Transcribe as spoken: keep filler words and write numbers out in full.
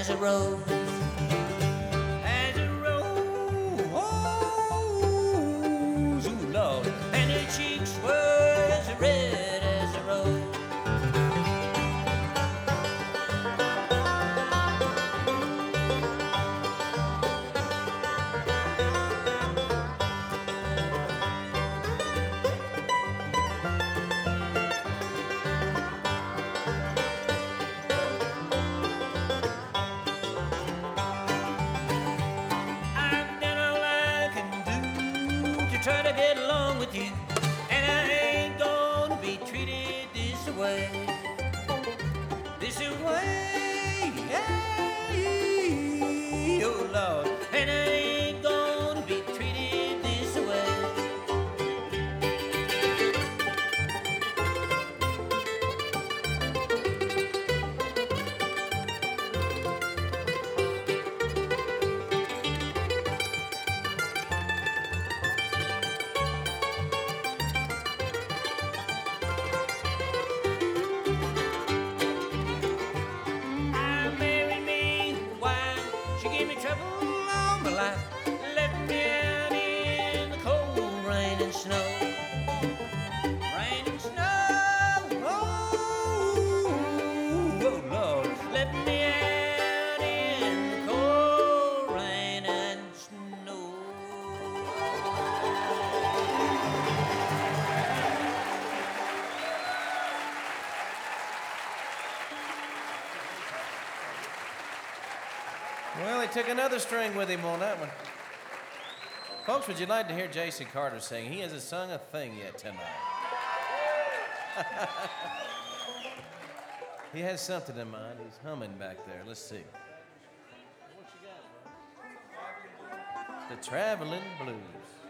as a rose. As a rose, ooh, Lord, and her cheeks were as red as a rose. Try to get along with you, and I ain't gonna be treated this way, this way, hey, oh Lord, and I ain't gonna be treated this way. Left me out in the cold rain and snow. Rain and snow, oh, oh Lord. Left me out in the cold rain and snow. Well, he took another string with him on that one. Folks, would you like to hear Jason Carter sing? He hasn't sung a thing yet tonight. He has something in mind. He's humming back there. Let's see. What you got, bro? The Traveling Blues.